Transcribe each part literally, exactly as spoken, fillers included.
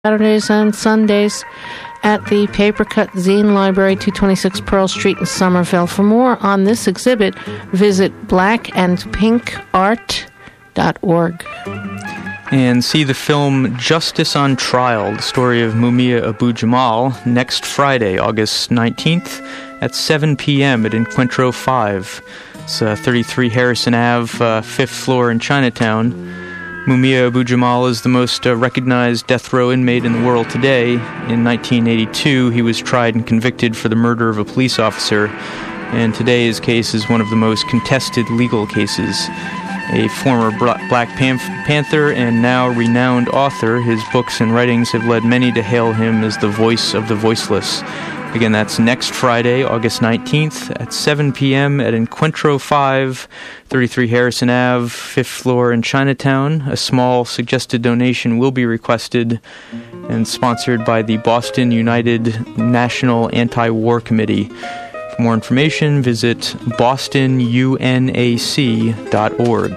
Saturdays and Sundays at the Papercut Zine Library, two twenty-six Pearl Street in Somerville. For more on this exhibit, visit black and pink art dot org. And see the film Justice on Trial, the story of Mumia Abu-Jamal, next Friday, August nineteenth at seven p.m. at Encuentro five. It's uh, thirty-three Harrison Avenue, uh, fifth floor in Chinatown. Mumia Abu-Jamal is the most uh, recognized death row inmate in the world today. In nineteen eighty-two, he was tried and convicted for the murder of a police officer, and today his case is one of the most contested legal cases. A former Black Panther and now renowned author, his books and writings have led many to hail him as the voice of the voiceless. Again, that's next Friday, August nineteenth at seven p.m. at Encuentro five, thirty-three Harrison Avenue, fifth floor in Chinatown. A small suggested donation will be requested and sponsored by the Boston United National Anti-War Committee. For more information, visit boston u n a c dot org.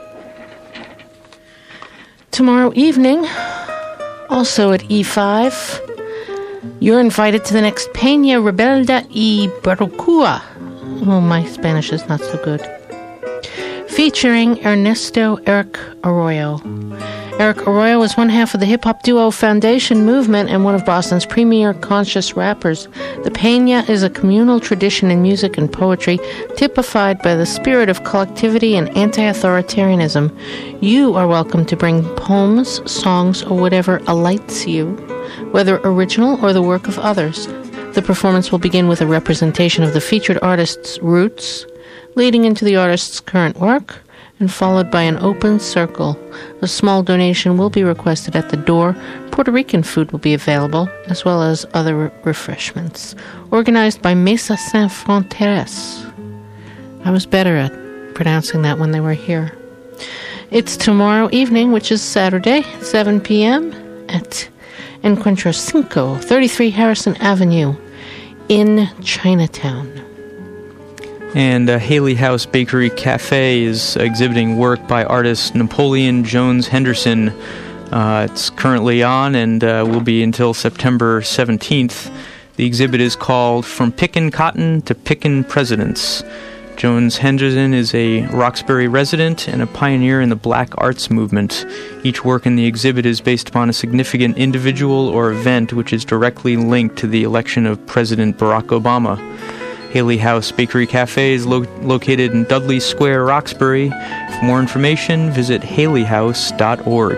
Tomorrow evening, also at E five, you're invited to the next Peña Rebelda y Barrocoa. Oh, my Spanish is not so good. Featuring Ernesto Eric Arroyo. Eric Arroyo is one half of the hip-hop duo Foundation Movement and one of Boston's premier conscious rappers. The Peña is a communal tradition in music and poetry typified by the spirit of collectivity and anti-authoritarianism. You are welcome to bring poems, songs, or whatever alights you, whether original or the work of others. The performance will begin with a representation of the featured artist's roots, leading into the artist's current work, and followed by an open circle. A small donation will be requested at the door. Puerto Rican food will be available, as well as other re- refreshments. Organized by Mesa Sans Fronteras. I was better at pronouncing that when they were here. It's tomorrow evening, which is Saturday, seven p.m. at Encuentro Cinco, thirty-three Harrison Avenue in Chinatown. And uh, Haley House Bakery Cafe is exhibiting work by artist Napoleon Jones Henderson. Uh, it's currently on and uh, will be until September seventeenth. The exhibit is called From Pickin' Cotton to Pickin' Presidents. Jones Henderson is a Roxbury resident and a pioneer in the black arts movement. Each work in the exhibit is based upon a significant individual or event which is directly linked to the election of President Barack Obama. Haley House Bakery Cafe is lo- located in Dudley Square, Roxbury. For more information, visit haley house dot org.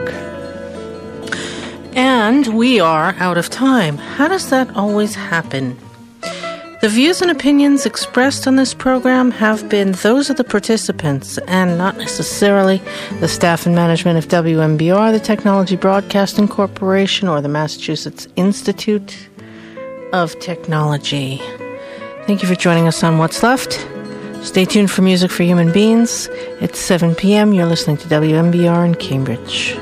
And we are out of time. How does that always happen? The views and opinions expressed on this program have been those of the participants and not necessarily the staff and management of W M B R, the Technology Broadcasting Corporation, or the Massachusetts Institute of Technology. Thank you for joining us on What's Left. Stay tuned for Music for Human Beings. It's seven p.m. You're listening to W M B R in Cambridge.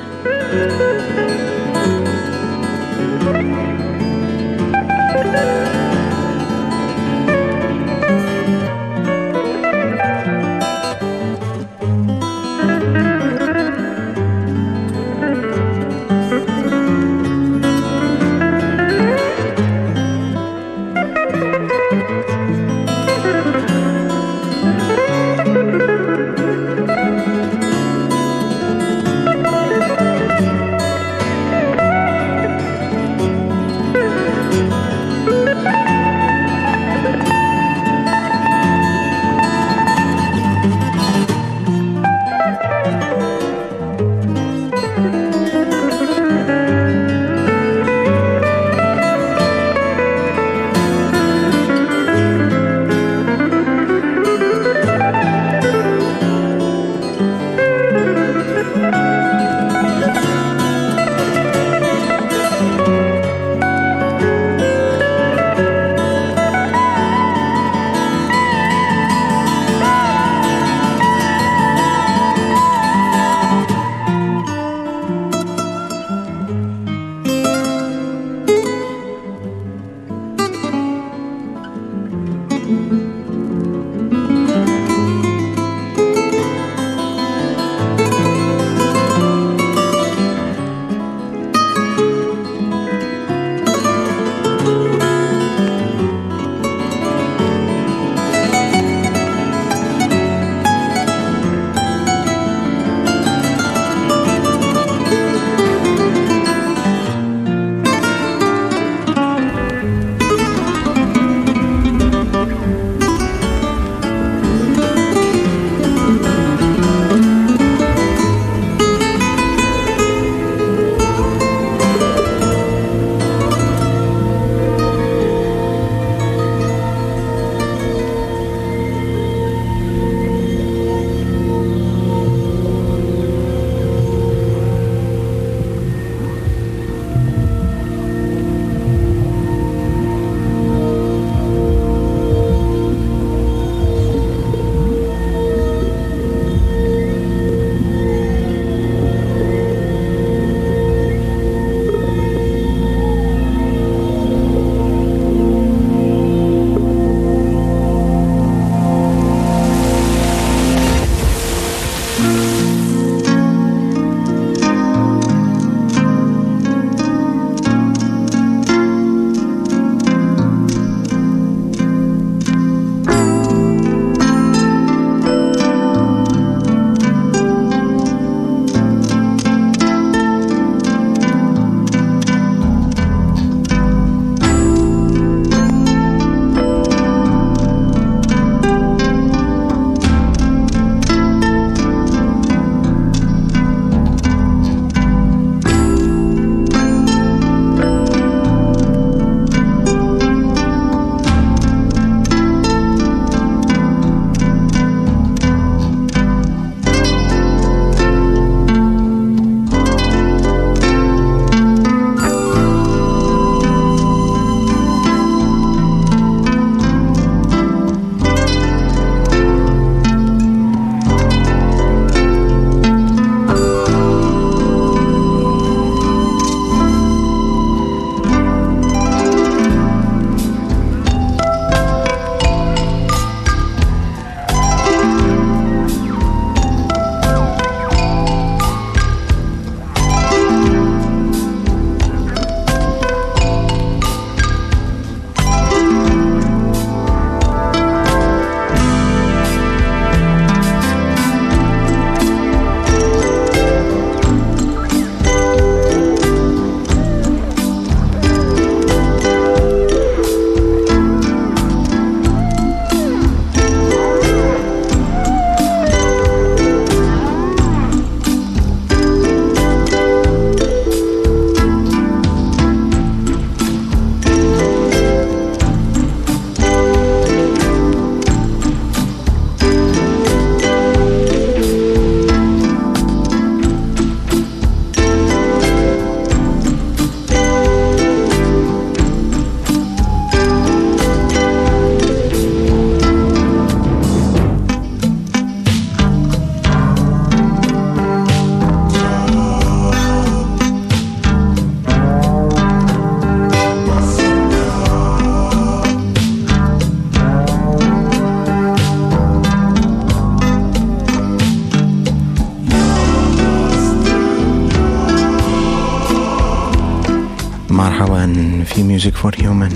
مرحبا في Music for Human.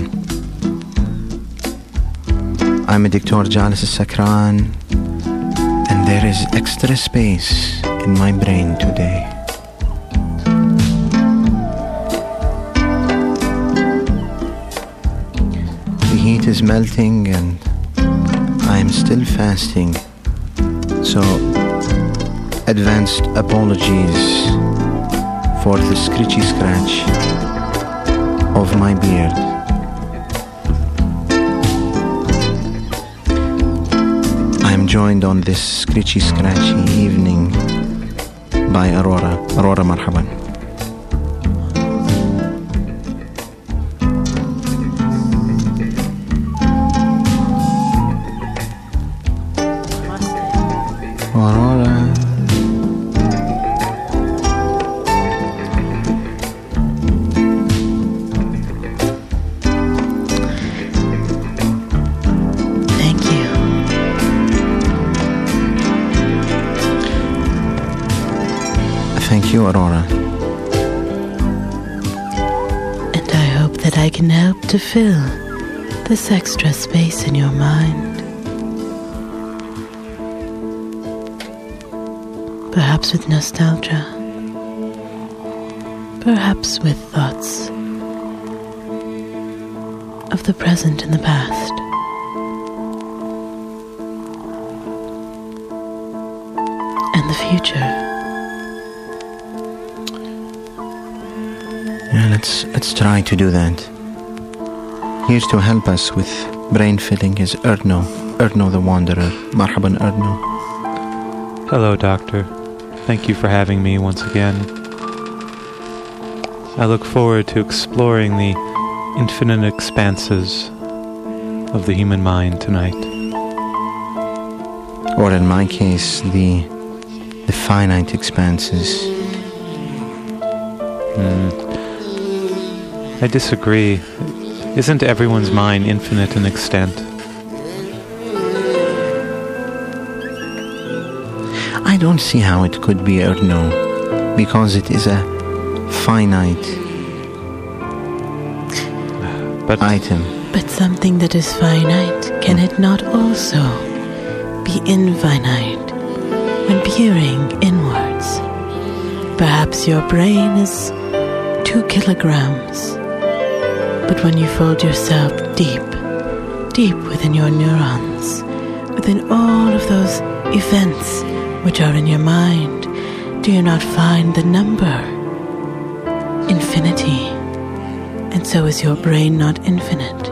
I'm a Doctor Jalis Sakran, and there is extra space in my brain today. The heat is melting and I am still fasting, so advanced apologies for the scritchy scratch of my beard. I am joined on this scritchy scratchy evening by Aurora. Aurora, marhaban. Aurora. Thank you, Aurora. And I hope that I can help to fill this extra space in your mind. Perhaps with nostalgia. Perhaps with thoughts of the present and the past. And the future. Yeah, let's let's try to do that. Here to help us with brain filling is Erno, Erno the Wanderer. Marhaban, Erno. Hello, Doctor. Thank you for having me once again. I look forward to exploring the infinite expanses of the human mind tonight. Or in my case, the the finite expanses. Hmm. I disagree. Isn't everyone's mind infinite in extent? I don't see how it could be Erno, because it is a finite but item. But something that is finite, can it not also be infinite when peering inwards? Perhaps your brain is two kilograms. But when you fold yourself deep, deep within your neurons, within all of those events which are in your mind, do you not find the number infinity? And so is your brain not infinite?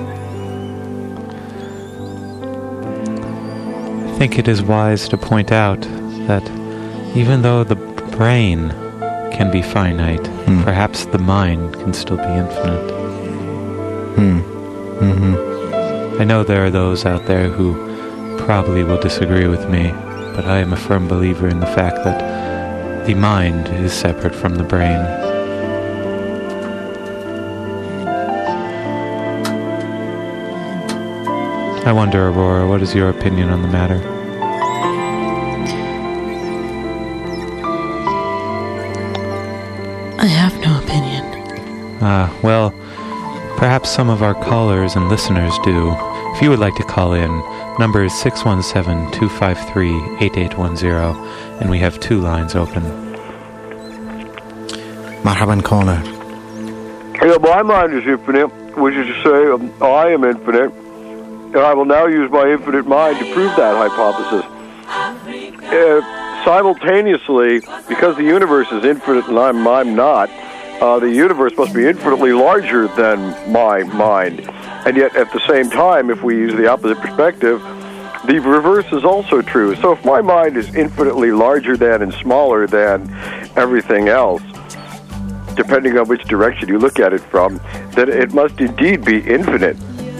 I think it is wise to point out that even though the brain can be finite, mm. perhaps the mind can still be infinite. Hmm. Mm-hmm. I know there are those out there who probably will disagree with me, but I am a firm believer in the fact that the mind is separate from the brain. I wonder, Aurora, what is your opinion on the matter? I have no opinion. Ah, well, perhaps some of our callers and listeners do. If you would like to call in, number is six one seven, two five three, eight eight one zero, and we have two lines open. Marhaban, caller. Yeah, my mind is infinite, which is to say, um, I am infinite, and I will now use my infinite mind to prove that hypothesis. Uh, simultaneously, because the universe is infinite and I'm, I'm not, uh, the universe must be infinitely larger than my mind. And yet, at the same time, if we use the opposite perspective, the reverse is also true. So if my mind is infinitely larger than and smaller than everything else, depending on which direction you look at it from, then it must indeed be infinite.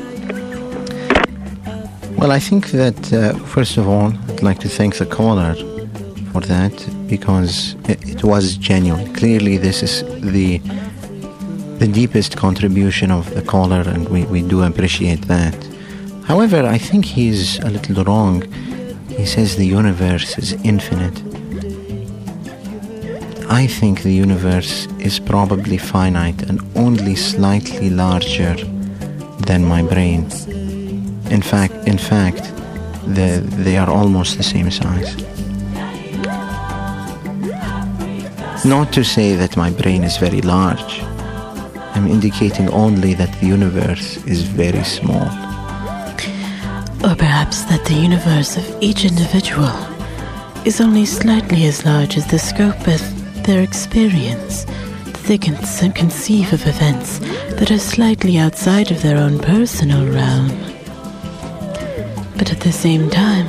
Well, I think that, uh, first of all, I'd like to thank the caller for that, because it, it was genuine. Clearly, this is the the deepest contribution of the caller, and we, we do appreciate that. However, I think he's a little wrong. He says the universe is infinite. I think the universe is probably finite and only slightly larger than my brain. In fact, in fact, the, they are almost the same size. Not to say that my brain is very large. I'm indicating only that the universe is very small. Or perhaps that the universe of each individual is only slightly as large as the scope of their experience, that they can conceive of events that are slightly outside of their own personal realm. But at the same time,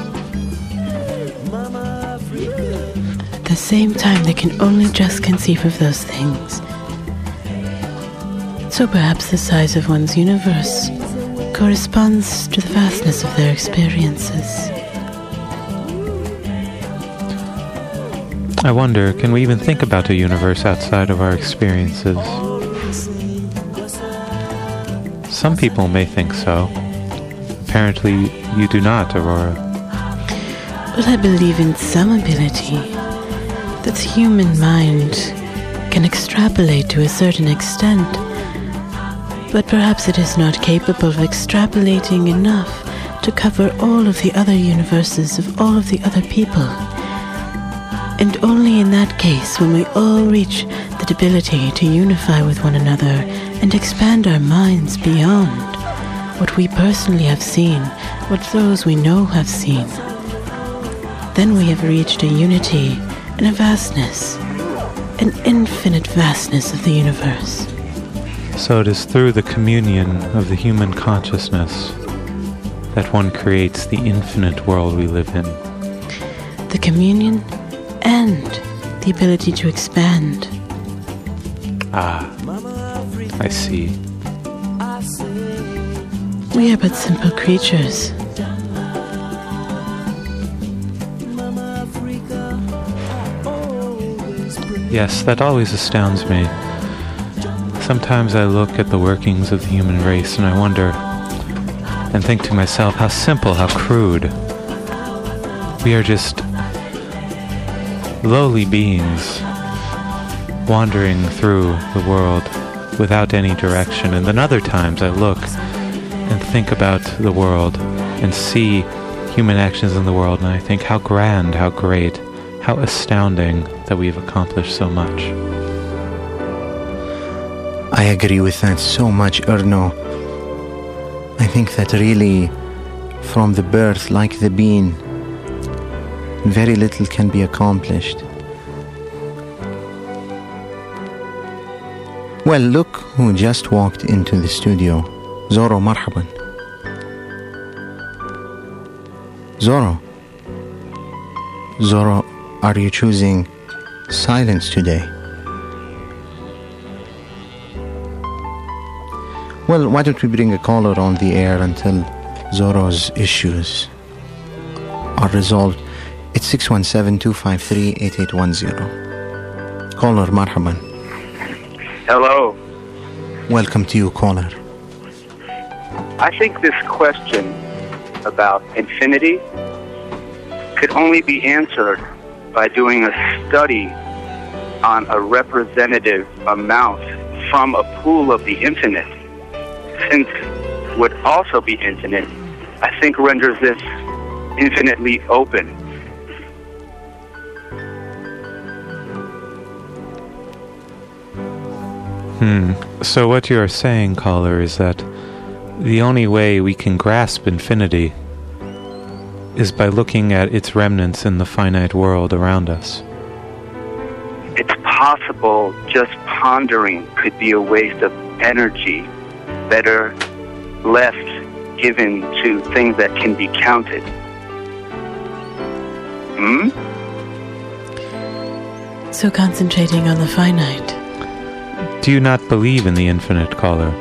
at the same time, they can only just conceive of those things. So perhaps the size of one's universe corresponds to the vastness of their experiences. I wonder, can we even think about a universe outside of our experiences? Some people may think so. Apparently, you do not, Aurora. Well, I believe in some ability that the human mind can extrapolate to a certain extent, but perhaps it is not capable of extrapolating enough to cover all of the other universes of all of the other people. And only in that case will we all reach that ability to unify with one another and expand our minds beyond what we personally have seen, what those we know have seen. Then we have reached a unity and a vastness, an infinite vastness of the universe. So it is through the communion of the human consciousness that one creates the infinite world we live in. The communion and the ability to expand. Ah, I see. We are but simple creatures. Yes, that always astounds me. Sometimes I look at the workings of the human race and I wonder and think to myself how simple, how crude. We are just lowly beings wandering through the world without any direction. And then other times I look and think about the world and see human actions in the world and I think how grand, how great, how astounding that we've accomplished so much. I agree with that so much, Erno. I think that really, from the birth, like the bean, very little can be accomplished. Well, look who just walked into the studio. Zoro, marhaban. Zoro. Zoro, are you choosing silence today? Well, why don't we bring a caller on the air until Zoro's issues are resolved? It's six one seven, two five three, eight eight one zero. Caller, marhaban. Hello. Welcome to you, caller. I think this question about infinity could only be answered by doing a study on a representative amount from a pool of the infinite. Since would also be infinite, I think renders this infinitely open. Hmm. So what you are saying, caller, is that the only way we can grasp infinity is by looking at its remnants in the finite world around us. It's possible just pondering could be a waste of energy, better left given to things that can be counted. Hmm? So concentrating on the finite. Do you not believe in the infinite, caller?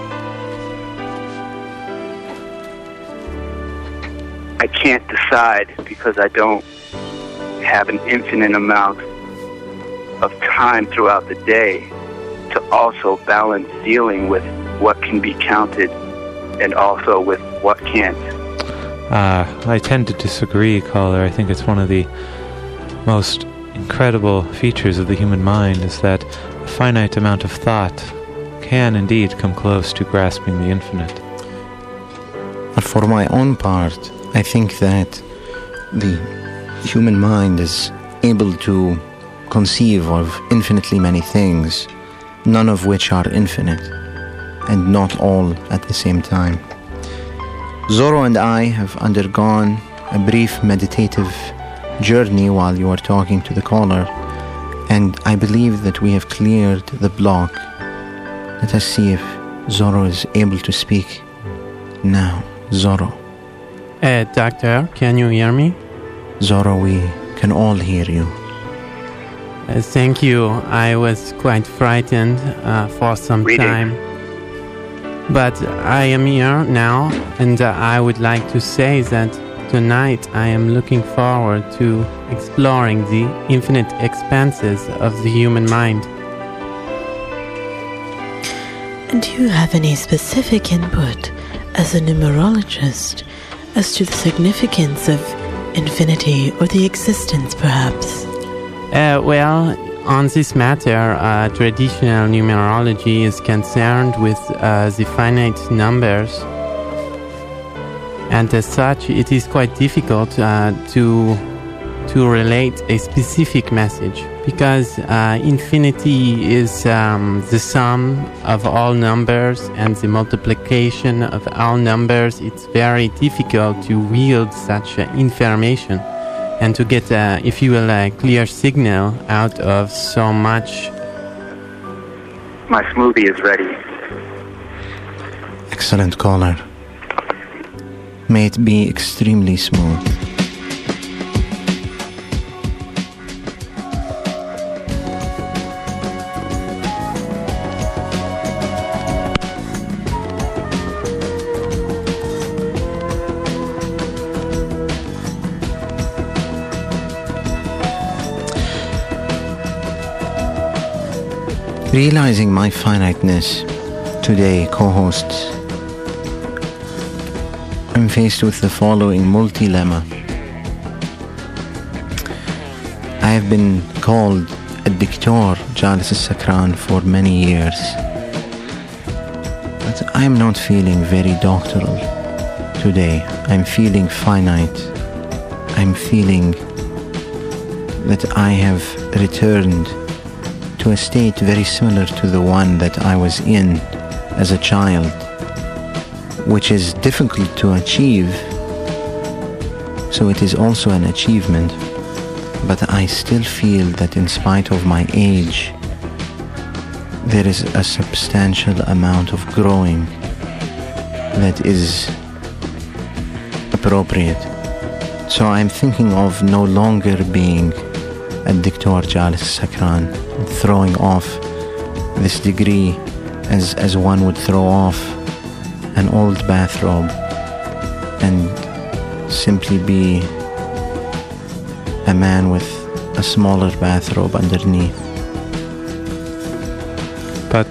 I can't decide because I don't have an infinite amount of time throughout the day to also balance dealing with what can be counted and also with what can't. Ah, I tend to disagree, caller. I think it's one of the most incredible features of the human mind is that a finite amount of thought can indeed come close to grasping the infinite. But for my own part, I think that the human mind is able to conceive of infinitely many things, none of which are infinite, and not all at the same time. Zorro and I have undergone a brief meditative journey while you were talking to the caller, and I believe that we have cleared the block. Let us see if Zorro is able to speak now. Zorro. Uh, doctor, can you hear me? Zorro, we can all hear you. Uh, thank you. I was quite frightened uh, for some Reading. time. But I am here now, and uh, I would like to say that tonight I am looking forward to exploring the infinite expanses of the human mind. And do you have any specific input as a numerologist as to the significance of infinity or the existence, perhaps? Uh, well, on this matter, uh, traditional numerology is concerned with uh, the finite numbers, and as such, it is quite difficult uh, to to relate a specific message, because uh, infinity is um, the sum of all numbers and the multiplication of all numbers. It's very difficult to wield such uh, information and to get, uh, if you will, a clear signal out of so much. My smoothie is ready. Excellent caller. May it be extremely smooth. Realizing my finiteness today, co-hosts, I'm faced with the following multi-lemma. I have been called a Doctor Jalis Sakran for many years, but I'm not feeling very doctoral today. I'm feeling finite. I'm feeling that I have returned to a state very similar to the one that I was in as a child, which is difficult to achieve, so it is also an achievement, but I still feel that in spite of my age, there is a substantial amount of growing that is appropriate. So I'm thinking of no longer being a Doctor Jalis Sakran, throwing off this degree as, as one would throw off an old bathrobe and simply be a man with a smaller bathrobe underneath. But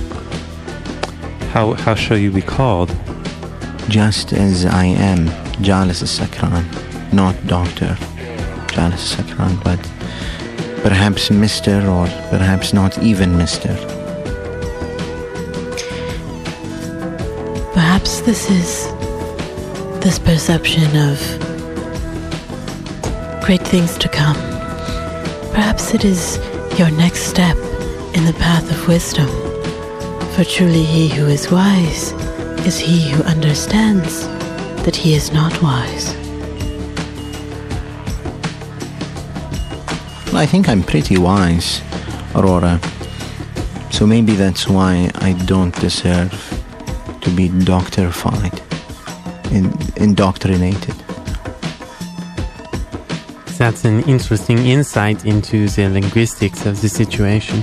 how how shall you be called? Just as I am, Jalis Sakran, not Doctor Jalis Sakran, but perhaps Mister or perhaps not even Mister. Perhaps this is this perception of great things to come. Perhaps it is your next step in the path of wisdom. For truly he who is wise is he who understands that he is not wise. I think I'm pretty wise, Aurora. So maybe that's why I don't deserve to be doctorified, in, indoctrinated. That's an interesting insight into the linguistics of the situation.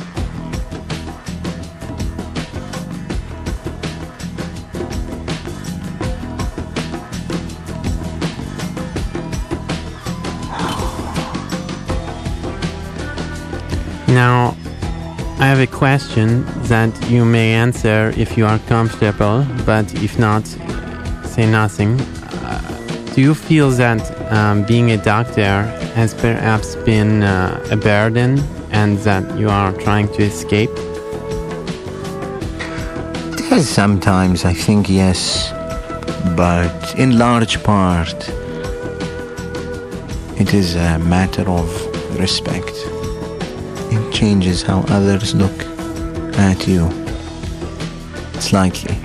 Now, I have a question that you may answer if you are comfortable, but if not, say nothing. Uh, do you feel that um, being a doctor has perhaps been uh, a burden and that you are trying to escape? Yes, sometimes I think yes, but in large part it is a matter of respect. It changes how others look at you, slightly.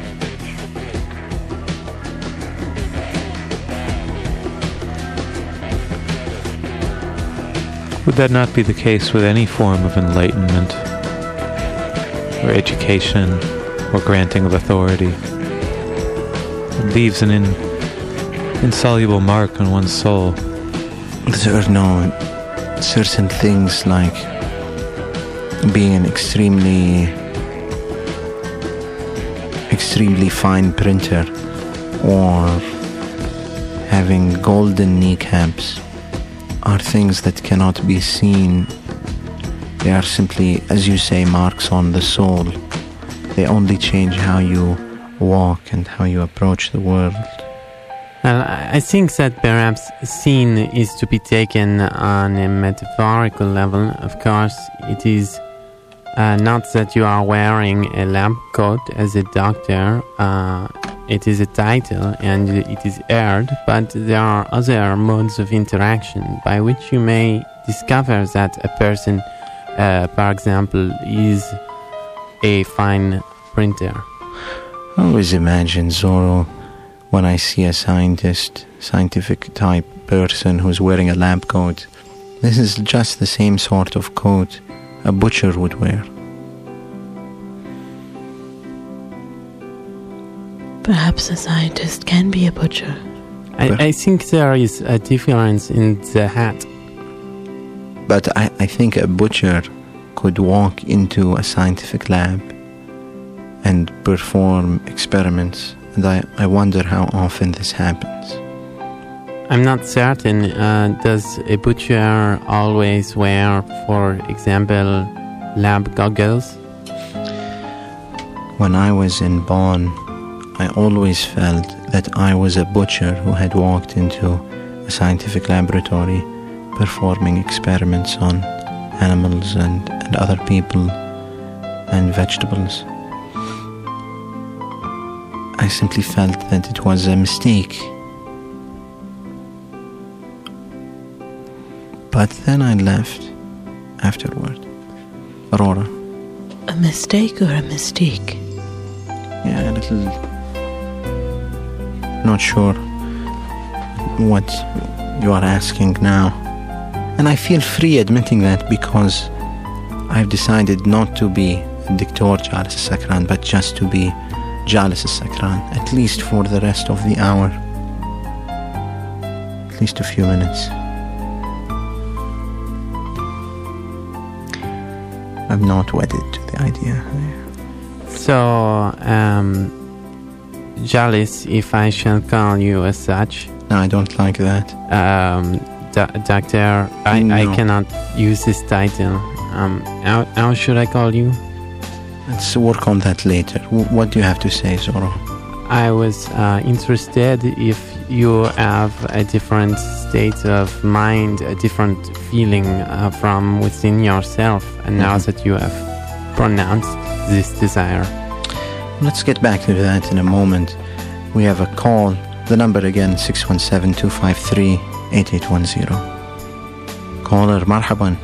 Would that not be the case with any form of enlightenment, or education, or granting of authority? It leaves an in, insoluble mark on one's soul. There are no certain things like being an extremely, extremely fine printer or having golden kneecaps are things that cannot be seen. They are simply, as you say, marks on the soul. They only change how you walk and how you approach the world. Well, I think that perhaps seen is to be taken on a metaphorical level. Of course, it is uh, not that you are wearing a lab coat as a doctor. Uh, it is a title and it is aired, but there are other modes of interaction by which you may discover that a person, uh, for example, is a fine printer. I always imagine, Zorro, when I see a scientist, scientific type person who's wearing a lab coat, this is just the same sort of coat a butcher would wear. Perhaps a scientist can be a butcher. I, I think there is a difference in the hat. But I, I think a butcher could walk into a scientific lab and perform experiments. And I, I wonder how often this happens. I'm not certain. Uh, does a butcher always wear, for example, lab goggles? When I was in Bonn, I always felt that I was a butcher who had walked into a scientific laboratory performing experiments on animals and, and other people and vegetables. I simply felt that it was a mistake. But then I left afterward. Aurora. A mistake or a mystique? Yeah, a little... Not sure what you are asking now. And I feel free admitting that because I've decided not to be Doctor Jalis Sakran, but just to be Jalis Sakran, at least for the rest of the hour. At least a few minutes. I'm not wedded to the idea. So, um, Jalis, if I shall call you as such. No, I don't like that. Um, do- doctor, I, no. I cannot use this title. Um, how, how should I call you? Let's work on that later. W- what do you have to say, Zorro? I was uh, interested if you have a different state of mind, a different feeling uh, from within yourself, and mm-hmm. now that you have pronounced this desire. Let's get back to that in a moment. We have a call. The number again, six one seven, two five three, eight eight one zero. Caller, marhaban.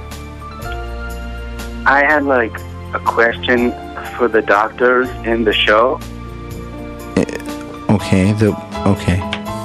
I had like a question for the doctors in the show. Uh, okay, the okay.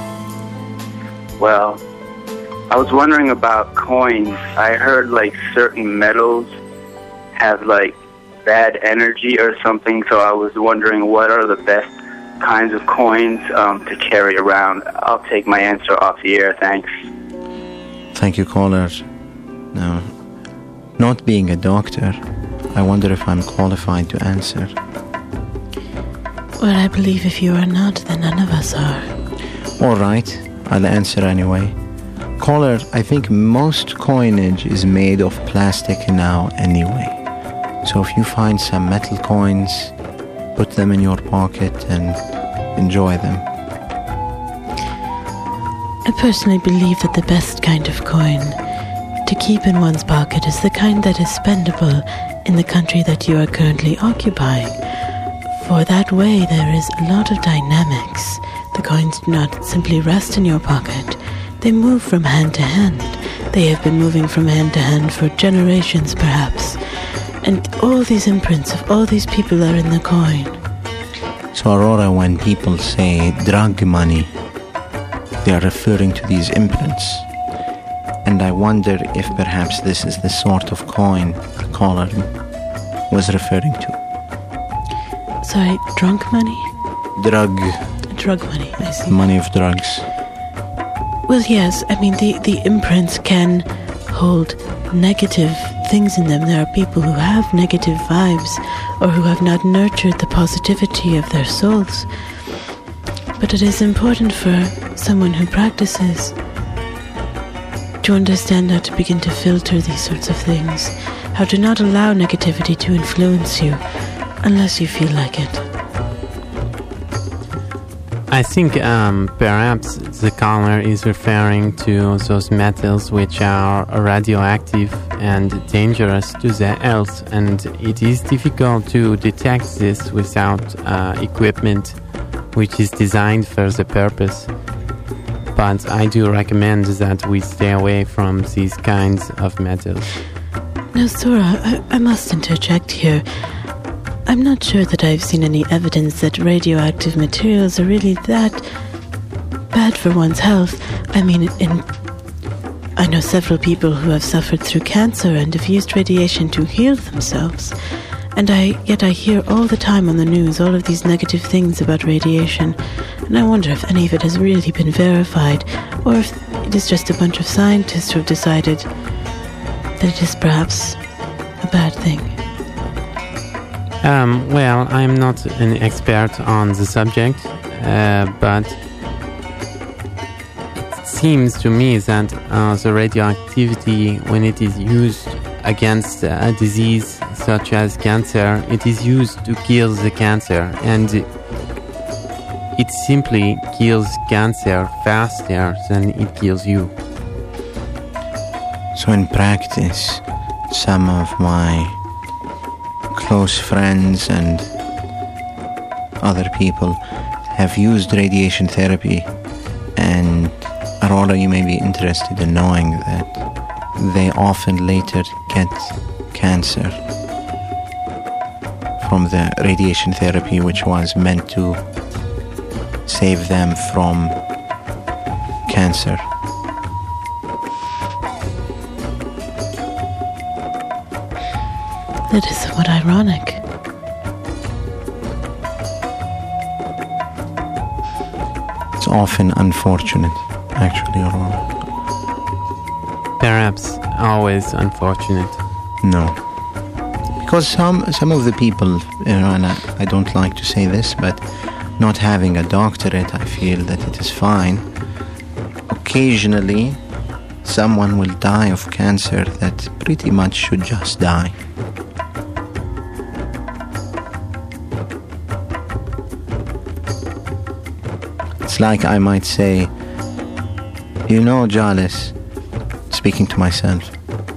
Well, I was wondering about coins. I heard like certain metals have like bad energy or something, so I was wondering what are the best kinds of coins um, to carry around. I'll take my answer off the air, thanks. Thank you, caller. Now, not being a doctor, I wonder if I'm qualified to answer. Well, I believe if you are not, then none of us are. All right, I'll answer anyway. Caller, I think most coinage is made of plastic now anyway. So if you find some metal coins, put them in your pocket and enjoy them. I personally believe that the best kind of coin to keep in one's pocket is the kind that is spendable in the country that you are currently occupying. For that way there is a lot of dynamics. The coins do not simply rest in your pocket. They move from hand to hand. They have been moving from hand to hand for generations perhaps. And all these imprints of all these people are in the coin. So Aurora, when people say drug money, they are referring to these imprints. And I wonder if perhaps this is the sort of coin the caller was referring to. Sorry, drunk money? Drug. Drug money, I see. Money of drugs. Well, yes, I mean, the, the imprints can hold negative things in them. There are people who have negative vibes or who have not nurtured the positivity of their souls. But it is important for someone who practices to understand how to begin to filter these sorts of things, how to not allow negativity to influence you unless you feel like it. I think um, perhaps the caller is referring to those metals which are radioactive and dangerous to the health, and it is difficult to detect this without uh, equipment which is designed for the purpose. But I do recommend that we stay away from these kinds of metals. Now, Sora, I, I must interject here. I'm not sure that I've seen any evidence that radioactive materials are really that bad for one's health. I mean, in, I know several people who have suffered through cancer and have used radiation to heal themselves. And I, yet I hear all the time on the news all of these negative things about radiation. And I wonder if any of it has really been verified, or if it is just a bunch of scientists who have decided that it is perhaps a bad thing. Um, well, I'm not an expert on the subject, uh, but it seems to me that uh, the radioactivity, when it is used against a disease such as cancer, it is used to kill the cancer, and it simply kills cancer faster than it kills you. So in practice, some of my close friends and other people have used radiation therapy, and Aurora, you may be interested in knowing that they often later get cancer from the radiation therapy, which was meant to save them from cancer. That is somewhat ironic. It's often unfortunate, actually, Aurora. Perhaps always unfortunate. No. Because some some of the people, you know, and I, I don't like to say this, but not having a doctorate, I feel that it is fine. Occasionally, someone will die of cancer that pretty much should just die. It's like I might say, you know, Jalis, speaking to myself,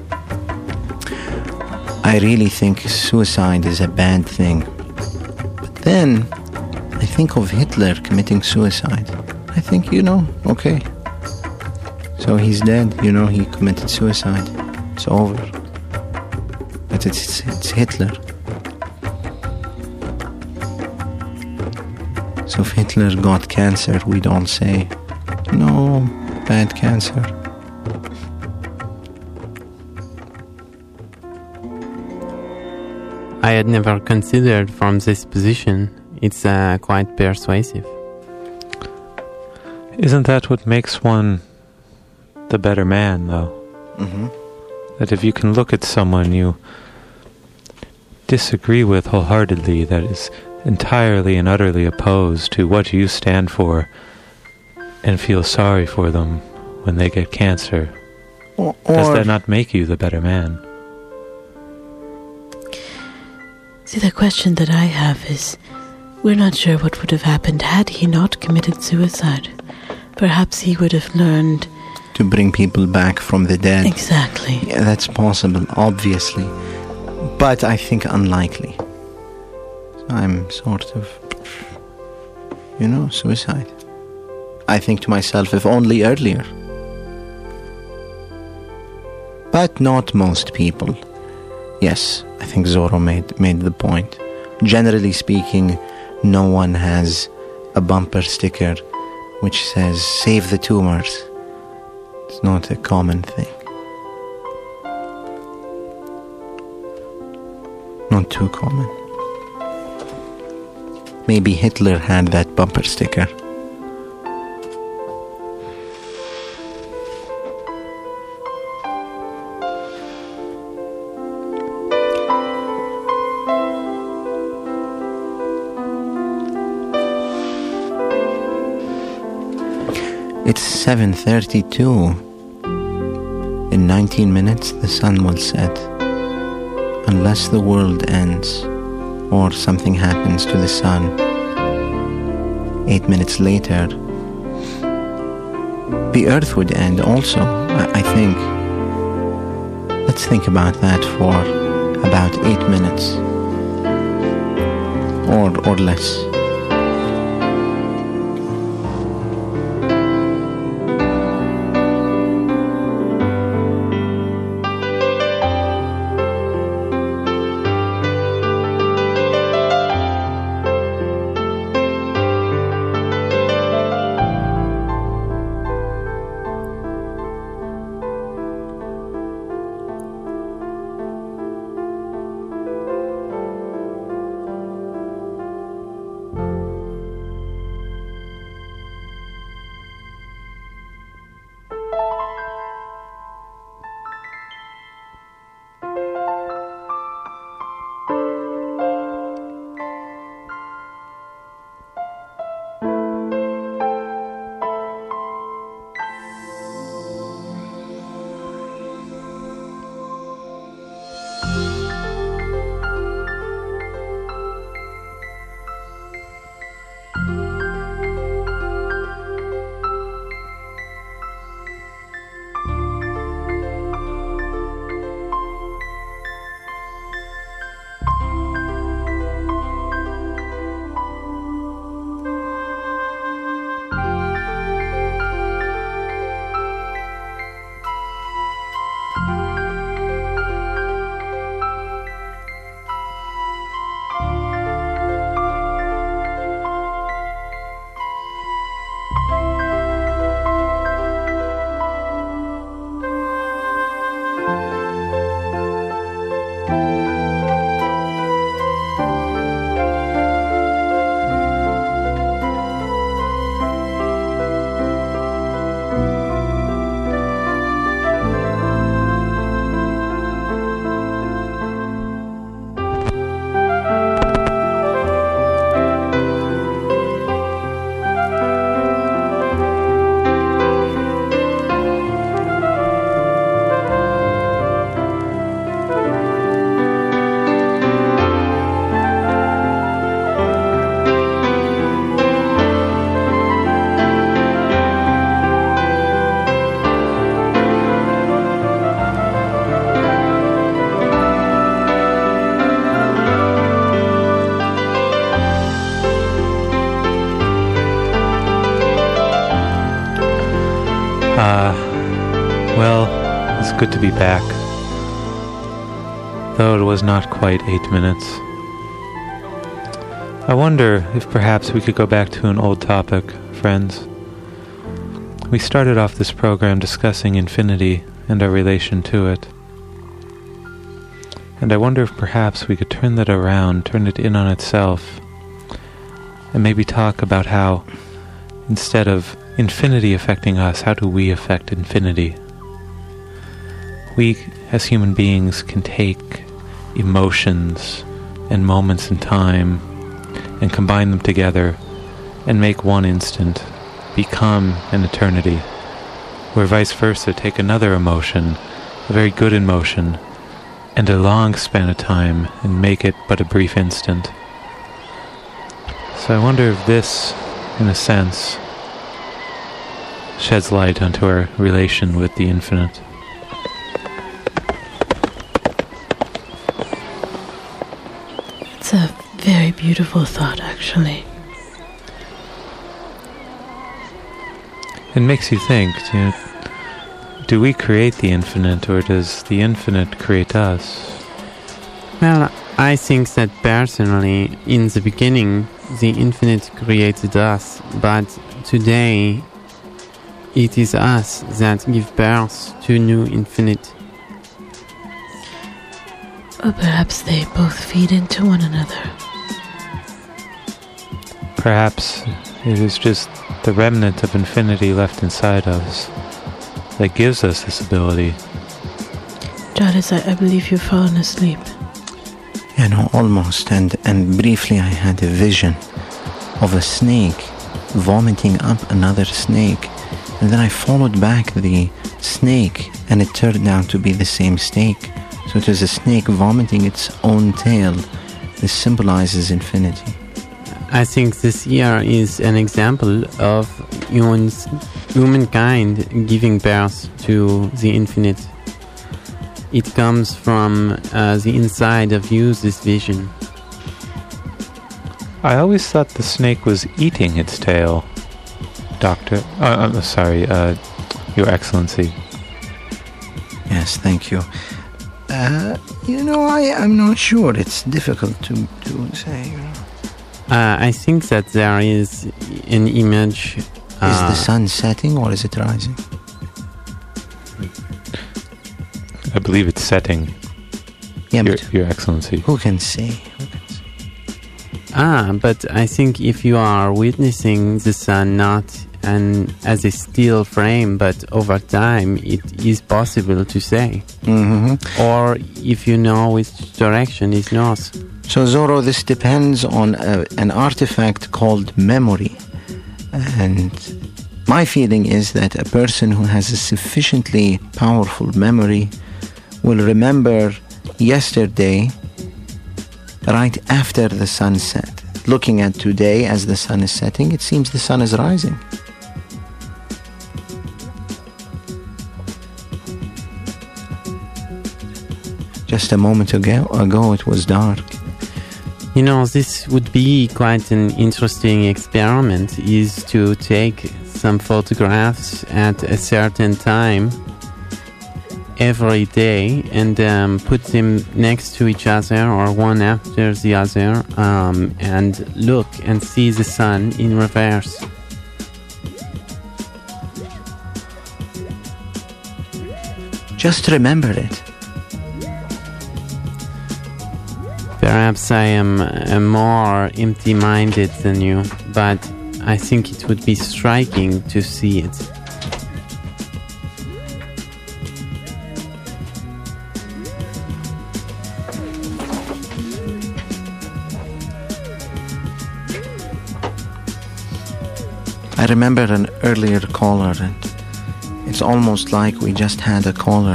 I really think suicide is a bad thing. But then I think of Hitler committing suicide. I think, you know, okay. So he's dead, you know, he committed suicide. It's over. But it's, it's Hitler. So if Hitler got cancer, we don't say, no, bad cancer. I had never considered from this position. It's uh, quite persuasive. Isn't that what makes one the better man, though? Mm-hmm. That if you can look at someone you disagree with wholeheartedly, that is entirely and utterly opposed to what you stand for, and feel sorry for them when they get cancer, or, or does that not make you the better man? See, the question that I have is, we're not sure what would have happened had he not committed suicide. Perhaps he would have learned to bring people back from the dead. Exactly. Yeah, that's possible, obviously. But I think unlikely. So I'm sort of, you know, suicide. I think to myself, if only earlier. But not most people. Yes, I think Zorro made, made the point. Generally speaking, no one has a bumper sticker which says, save the tumors. It's not a common thing. Not too common. Maybe Hitler had that bumper sticker. It's seven thirty-two. In nineteen minutes, the sun will set. Unless the world ends, or something happens to the sun. Eight minutes later, the earth would end also, I, I think. Let's think about that for about eight minutes. Or, or less. Good to be back, though it was not quite eight minutes. I wonder if perhaps we could go back to an old topic, friends. We started off this program discussing infinity and our relation to it. And I wonder if perhaps we could turn that around, turn it in on itself, and maybe talk about how, instead of infinity affecting us, how do we affect infinity? We, as human beings, can take emotions and moments in time and combine them together and make one instant become an eternity, where vice versa, take another emotion, a very good emotion, and a long span of time and make it but a brief instant. So I wonder if this, in a sense, sheds light onto our relation with the infinite. It's a very beautiful thought, actually. It makes you think, you know, do we create the infinite, or does the infinite create us? Well, I think that personally, in the beginning, the infinite created us, but today, it is us that give birth to new infinite. Or perhaps they both feed into one another. Perhaps it is just the remnant of infinity left inside us that gives us this ability. Jadis, I, I believe you've fallen asleep. Yeah, no, almost. And, and briefly I had a vision of a snake vomiting up another snake. And then I followed back the snake, and it turned out to be the same snake. So it is a snake vomiting its own tail. This symbolizes infinity. I think this here is an example of humans, humankind giving birth to the infinite. It comes from uh, the inside of you, this vision. I always thought the snake was eating its tail, Doctor. Uh, I'm sorry, uh, Your Excellency. Yes, thank you. Uh, you know, I am not sure. It's difficult to, to say, you know. Uh, I think that there is an image. Uh, is the sun setting or is it rising? I believe it's setting. Yeah, Your, but Your Excellency. Who can say? Who can say? Ah, but I think if you are witnessing the sun not and as a still frame, but over time, it is possible to say. Mm-hmm. Or if you know which direction is north. So, Zoro, this depends on a, an artifact called memory. And my feeling is that a person who has a sufficiently powerful memory will remember yesterday right after the sun set. Looking at today as the sun is setting, it seems the sun is rising. Just a moment ago, ago it was dark. You know, this would be quite an interesting experiment, is to take some photographs at a certain time every day and um, put them next to each other or one after the other um, and look and see the sun in reverse. Just remember it. Perhaps I am uh, more empty-minded than you, but I think it would be striking to see it. I remember an earlier caller, and it's almost like we just had a caller.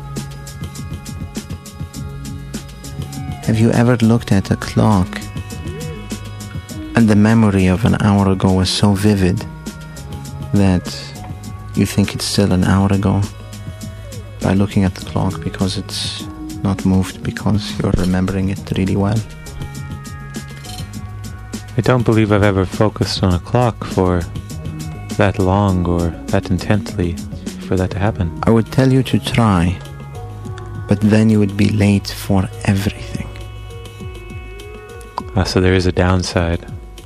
Have you ever looked at a clock and the memory of an hour ago was so vivid that you think it's still an hour ago by looking at the clock because it's not moved because you're remembering it really well? I don't believe I've ever focused on a clock for that long or that intently for that to happen. I would tell you to try, but then you would be late for everything. Ah, so there is a downside.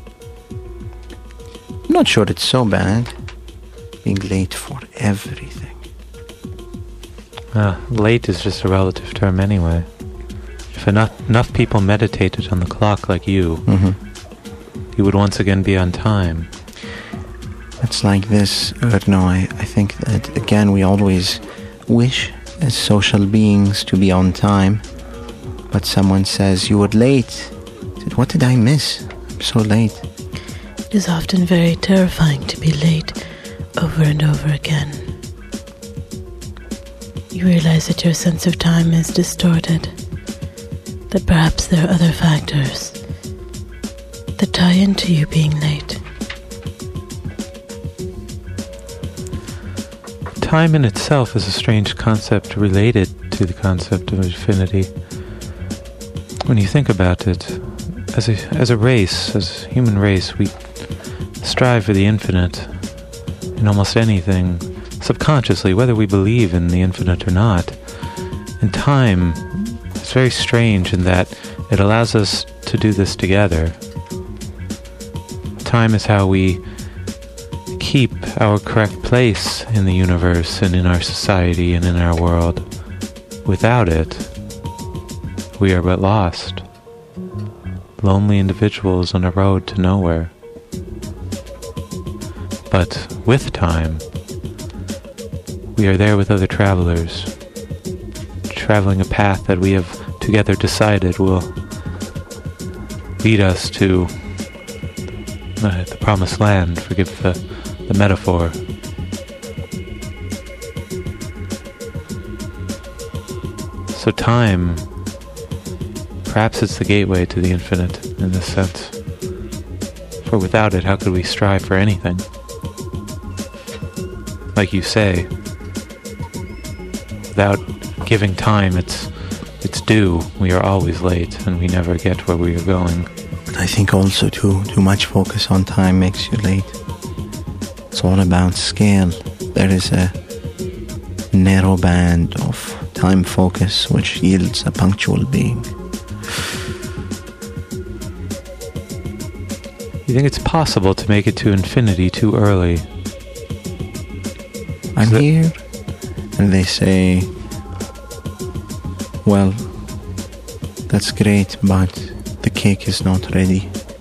I'm not sure it's so bad, being late for everything. Ah, late is just a relative term anyway. If enough, enough people meditated on the clock like you, Mm-hmm. you would once again be on time. It's like this, Erno. I, I think that, again, we always wish as social beings to be on time, but someone says, you were late. I said, what did I miss? I'm so late. It is often very terrifying to be late over and over again. You realize that your sense of time is distorted, that perhaps there are other factors that tie into you being late. time in itself is a strange concept related to the concept of infinity. When you think about it, as a as a race, as a human race, we strive for the infinite in almost anything, subconsciously, whether we believe in the infinite or not. And time is very strange in that it allows us to do this together. Time is how we keep our correct place in the universe and in our society and in our world. Without it, we are but lost, lonely individuals on a road to nowhere. But with time, we are there with other travelers, traveling a path that we have together decided will lead us to uh, the promised land, forgive the, the metaphor. So time, perhaps it's the gateway to the infinite in this sense. For without it, how could we strive for anything? Like you say, without giving time its its due, we are always late and we never get where we are going. But I think also too too much focus on time makes you late. It's all about scale. There is a narrow band of time focus which yields a punctual being. You think it's possible to make it to infinity too early? I'm here, and they say, well, that's great, but the cake is not ready.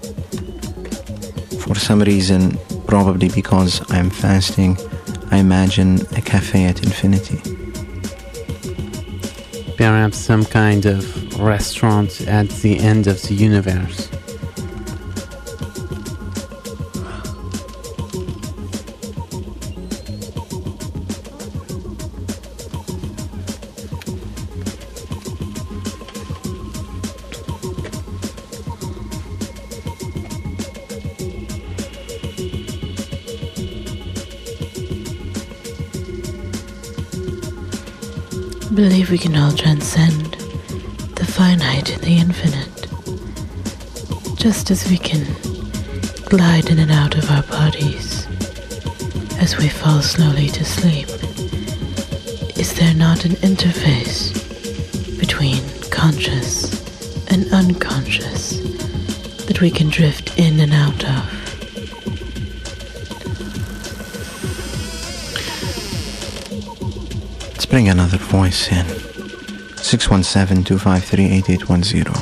For some reason, probably because I'm fasting, I imagine a cafe at infinity. Perhaps some kind of restaurant at the end of the universe. I believe we can all transcend the finite and the infinite, just as we can glide in and out of our bodies as we fall slowly to sleep. Is there not an interface between conscious and unconscious that we can drift in and out of? Bring another voice in. six one seven, two five three, eight eight one zero.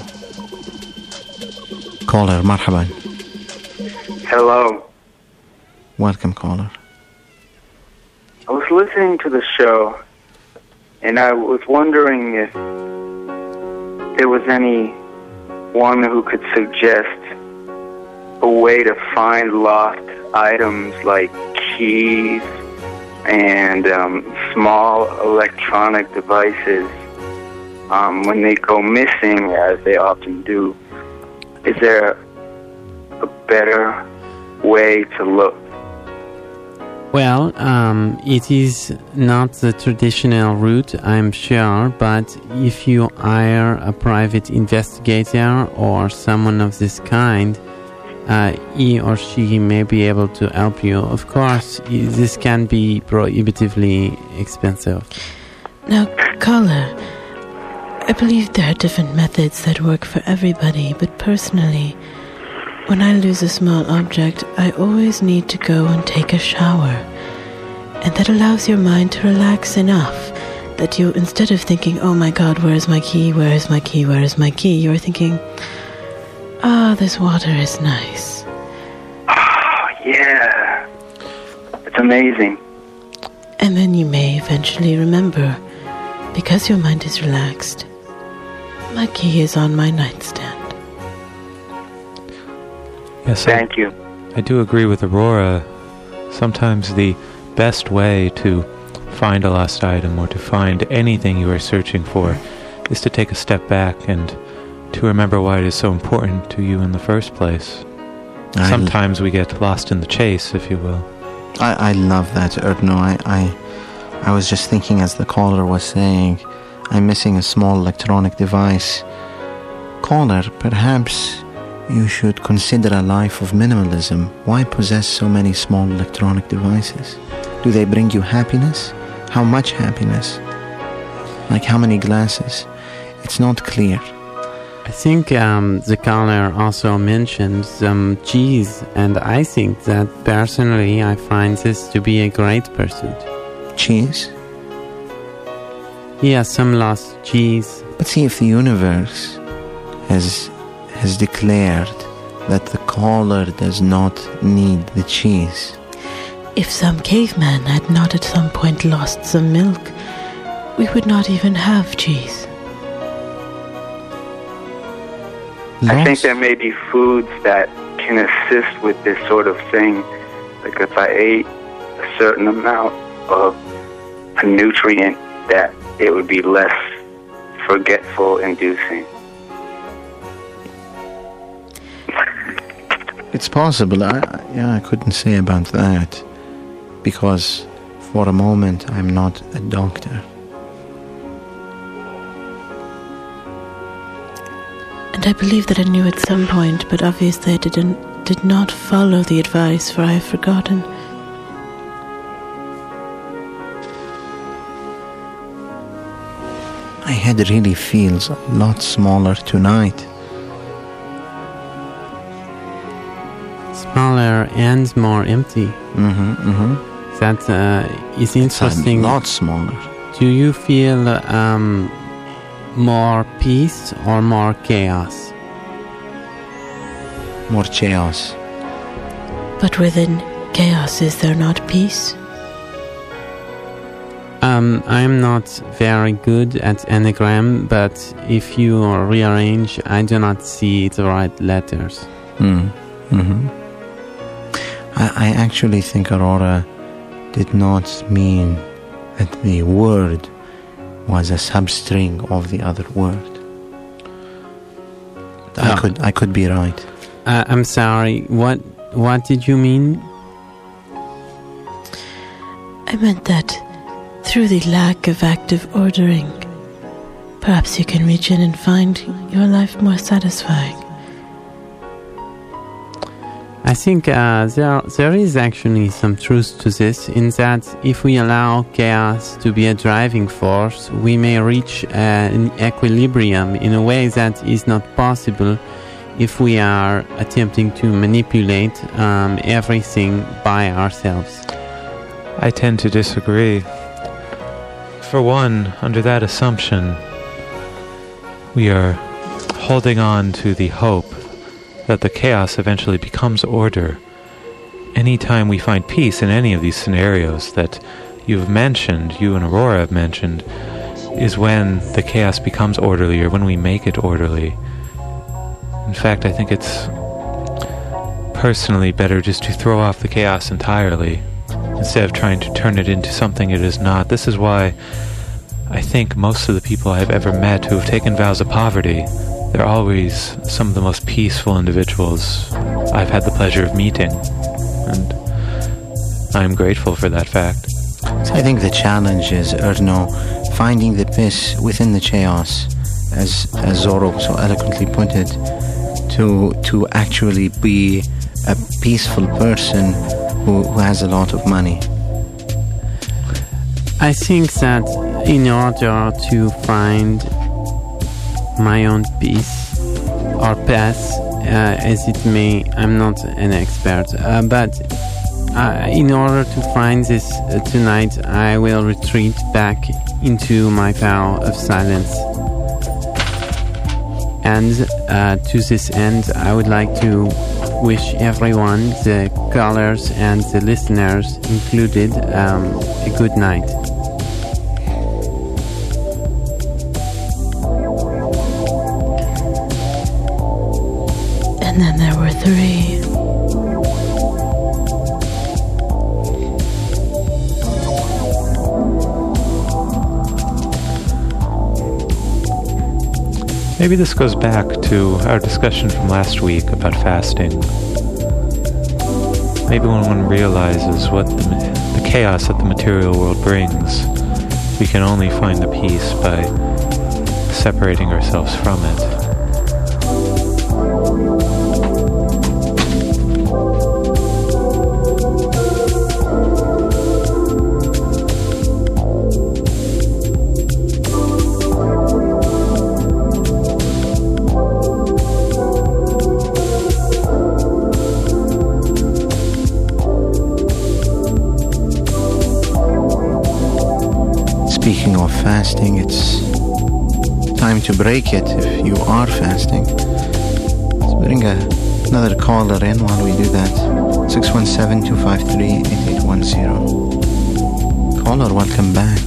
Caller, marhaban. Hello. Welcome, caller. I was listening to the show, and I was wondering if there was anyone who could suggest a way to find lost items like keys and um, small electronic devices um, when they go missing, as they often do. Is there a better way to look? Well, um, it is not the traditional route, I'm sure, but if you hire a private investigator or someone of this kind, Uh, he or she may be able to help you. Of course, this can be prohibitively expensive. Now, caller, I believe there are different methods that work for everybody, but personally, when I lose a small object, I always need to go and take a shower. And that allows your mind to relax enough that you, instead of thinking, oh my God, where is my key, where is my key, where is my key, you're thinking, ah, oh, this water is nice. Oh, yeah. It's amazing. And then you may eventually remember, because your mind is relaxed, my key is on my nightstand. Yes, Thank I, you. I do agree with Aurora. Sometimes the best way to find a lost item or to find anything you are searching for is to take a step back and to remember why it is so important to you in the first place. I Sometimes l- we get lost in the chase, if you will. I, I love that, Erdno. I, I I was just thinking as the caller was saying, I'm missing a small electronic device. Caller, perhaps you should consider a life of minimalism. Why possess so many small electronic devices? Do they bring you happiness? How much happiness? Like how many glasses? It's not clear. I think um, the caller also mentioned some cheese, and I think that personally I find this to be a great pursuit. Cheese? Yeah, some lost cheese. But see, if the universe has has declared that the caller does not need the cheese. If some caveman had not at some point lost some milk, we would not even have cheese. I think Lost? there may be foods that can assist with this sort of thing. Like if I ate a certain amount of a nutrient, that it would be less forgetful inducing. It's possible. I, yeah, I couldn't say about that because for a moment I'm not a doctor. And I believe that I knew at some point, but obviously I didn't did not follow the advice, for I have forgotten. My head really feels a lot smaller tonight. Smaller and more empty. Mm-hmm, mm-hmm. That uh, is interesting. It's a lot smaller. Do you feel um, more peace or more chaos? More chaos. But within chaos, is there not peace? Um, I'm not very good at Enneagram, but if you rearrange, I do not see the right letters. Mm. Mm-hmm. I, I actually think Aurora did not mean that the word was a substring of the other word. I Oh. could I could be right. Uh, I'm sorry. What What did you mean? I meant that through the lack of active ordering, perhaps you can reach in and find your life more satisfying. I think uh, there there is actually some truth to this, in that if we allow chaos to be a driving force, we may reach uh, an equilibrium in a way that is not possible if we are attempting to manipulate um, everything by ourselves. I tend to disagree. For one, under that assumption, we are holding on to the hope that the chaos eventually becomes order. Anytime we find peace in any of these scenarios that you've mentioned, you and Aurora have mentioned, is when the chaos becomes orderly, or when we make it orderly. In fact, I think it's personally better just to throw off the chaos entirely, instead of trying to turn it into something it is not. This is why I think most of the people I've ever met who have taken vows of poverty, they're always some of the most peaceful individuals I've had the pleasure of meeting, and I'm grateful for that fact. So I think the challenge is, Erno, finding the peace within the chaos, as as Zoro so eloquently put it, to to actually be a peaceful person who, who has a lot of money. I think that in order to find my own peace or path, uh, as it may, I'm not an expert, uh, but uh, in order to find this uh, tonight, I will retreat back into my vow of silence. And uh, to this end, I would like to wish everyone, the callers and the listeners included, um, a good night. And then there were three. Maybe this goes back to our discussion from last week about fasting. Maybe when one realizes what the, the chaos that the material world brings, we can only find the peace by separating ourselves from it. Speaking of fasting, it's time to break it if you are fasting. Let's bring a, another caller in while we do that. six one seven, two five three, eight eight one zero. Caller, welcome back.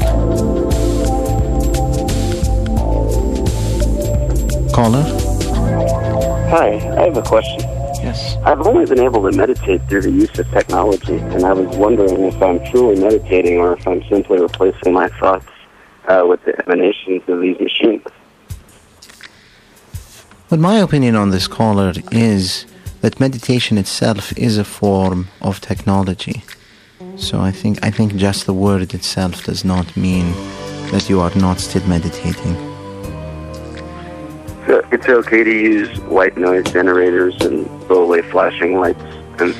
Caller? Hi, I have a question. Yes. I've only been able to meditate through the use of technology, and I was wondering if I'm truly meditating or if I'm simply replacing my thoughts uh, with the emanations of these machines. But my opinion on this caller is that meditation itself is a form of technology. So I think I think just the word itself does not mean that you are not still meditating. So it's okay to use white noise generators and low-wave flashing lights. And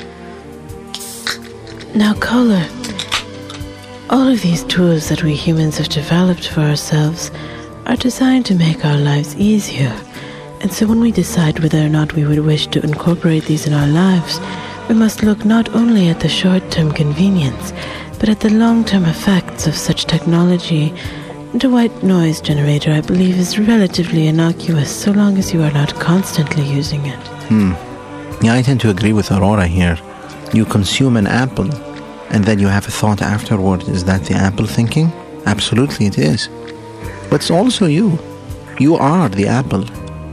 Now, caller, all of these tools that we humans have developed for ourselves are designed to make our lives easier. And so when we decide whether or not we would wish to incorporate these in our lives, we must look not only at the short-term convenience, but at the long-term effects of such technology. The white noise generator, I believe, is relatively innocuous so long as you are not constantly using it. Hmm. Yeah, I tend to agree with Aurora here. You consume an apple, and then you have a thought afterward. Is that the apple thinking? Absolutely it is. But it's also you. You are the apple.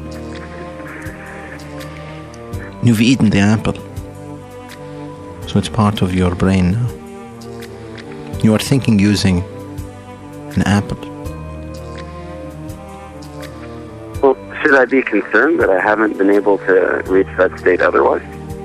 You've eaten the apple. So it's part of your brain now. You are thinking using an apple. well, should I be concerned that I haven't been able to reach that state otherwise?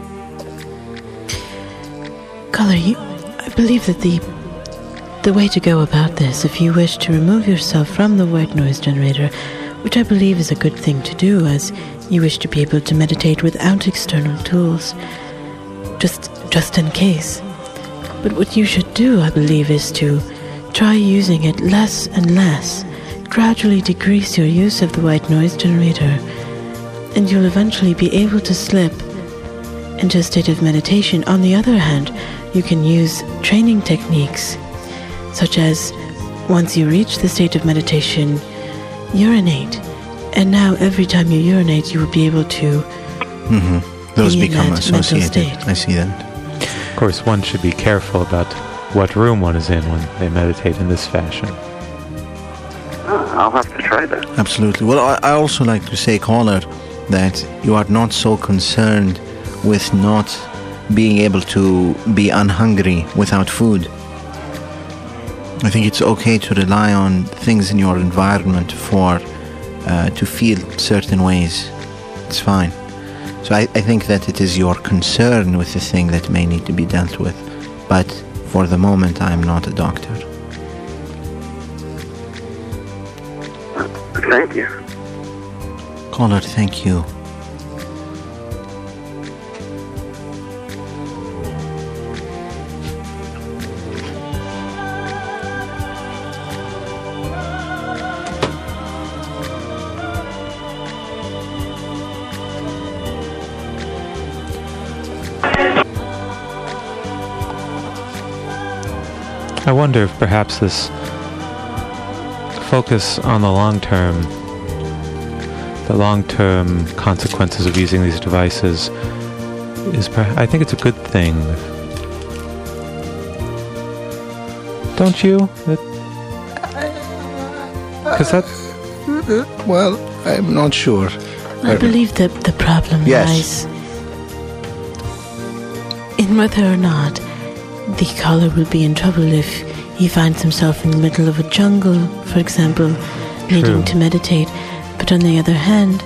Caller, you, I believe that the the way to go about this, if you wish to remove yourself from the white noise generator, which I believe is a good thing to do, as you wish to be able to meditate without external tools, just just in case. But what you should do, I believe, is to try using it less and less. Gradually decrease your use of the white noise generator, and you'll eventually be able to slip into a state of meditation. On the other hand, you can use training techniques, such as, once you reach the state of meditation, urinate. And now every time you urinate, you will be able to Mm-hmm. Those be in become that associated. mental state. I see that. Of course, one should be careful about what room one is in when they meditate in this fashion. Oh, I'll have to try that. Absolutely. Well, I, I also like to say, caller, that you are not so concerned with not being able to be unhungry without food. I think it's okay to rely on things in your environment for uh, to feel certain ways. It's fine. So I, I think that it is your concern with the thing that may need to be dealt with. But for the moment, I am not a doctor. Thank you. Caller, thank you. I wonder if perhaps this focus on the long term, the long-term consequences of using these devices is, per- I think it's a good thing. Don't you? Because that... Well, I'm not sure. I believe that the problem Yes. lies in whether or not the caller will be in trouble if he finds himself in the middle of a jungle, for example, needing to meditate. But on the other hand,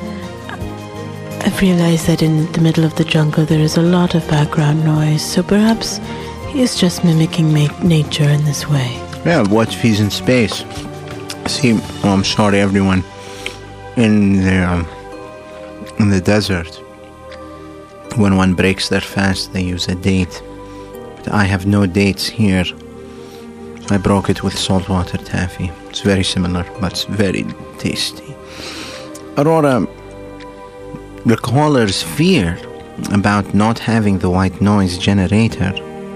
I've realized that in the middle of the jungle there is a lot of background noise, so perhaps He is just mimicking ma- nature in this way. Yeah, what if he's in space? See, oh, I'm sorry, everyone. In the um, in the desert, when one breaks their fast, they use a date. But I have no dates here. I broke it with saltwater taffy. It's very similar, but it's very tasty. Aurora, the caller's fear about not having the white noise generator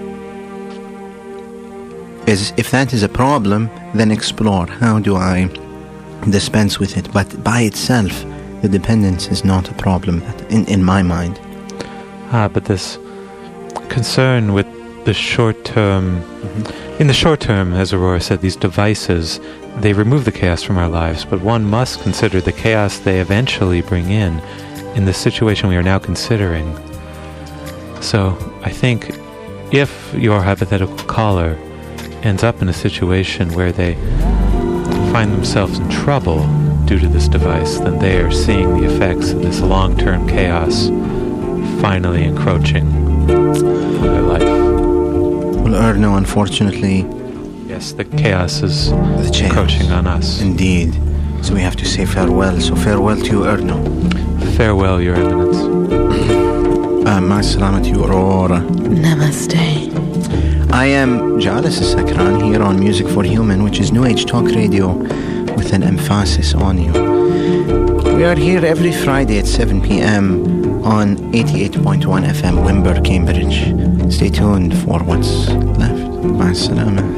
is, if that is a problem, then explore. How do I dispense with it? But by itself, the dependence is not a problem that, in, in my mind. Ah, but this concern with the short-term... Mm-hmm. In the short term, as Aurora said, these devices, they remove the chaos from our lives, but one must consider the chaos they eventually bring in, in the situation we are now considering. So, I think if your hypothetical caller ends up in a situation where they find themselves in trouble due to this device, then they are seeing the effects of this long-term chaos finally encroaching on their life. Well, Erno, unfortunately... Yes, the chaos is the chaos. encroaching on us. Indeed. So we have to say farewell. So farewell to you, Erno. Farewell, Your Eminence. Uh, Ma salama to you, Aurora. Namaste. I am Jalis Sakran here on Music for Human, which is New Age Talk Radio with an emphasis on you. We are here every Friday at seven p.m. on eighty-eight point one F M, Wimber, Cambridge. Stay tuned for what's left. Ma salama.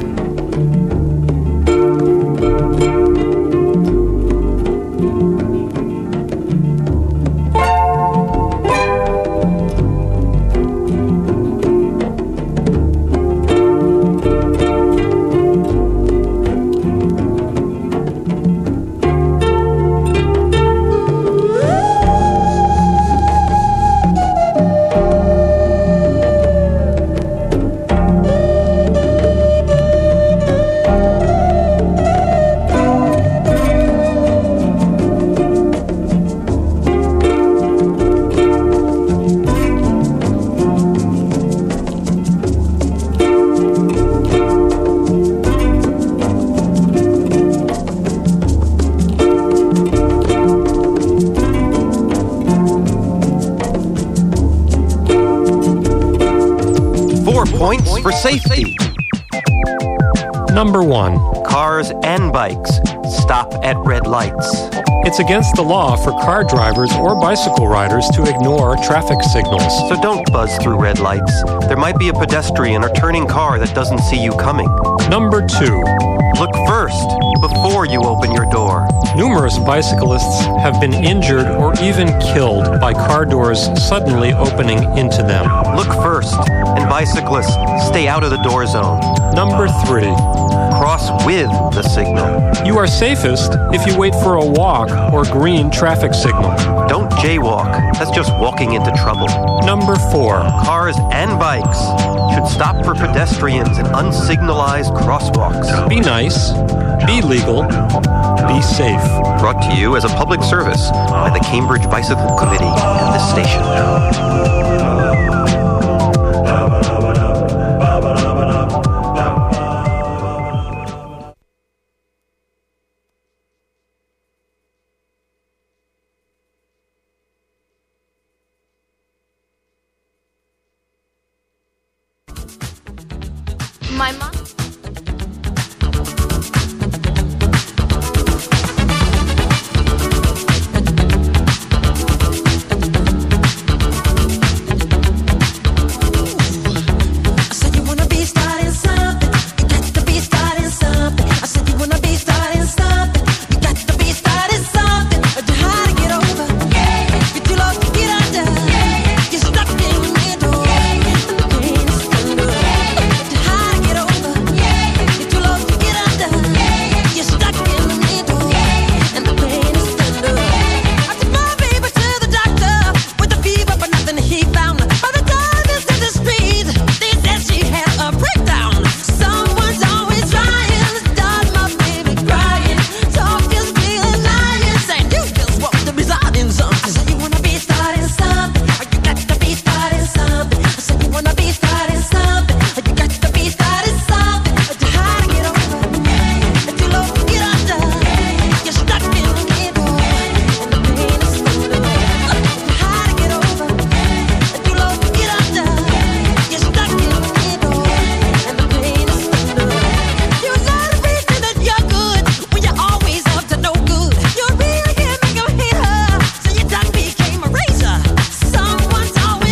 Points for safety. Number one. Cars and bikes stop at red lights. It's against the law for car drivers or bicycle riders to ignore traffic signals. So don't buzz through red lights. There might be a pedestrian or turning car that doesn't see you coming. Number two. Look first before you open your door. Numerous bicyclists have been injured or even killed by car doors suddenly opening into them. Look first, and bicyclists, stay out of the door zone. Number three. Cross with the signal. You are safest if you wait for a walk or green traffic signal. Don't jaywalk. That's just walking into trouble. Number four. Cars and bikes should stop for pedestrians in unsignalized crosswalks. Be nice. Be legal. Be safe. Brought to you as a public service by the Cambridge Bicycle Committee and this station. My mom.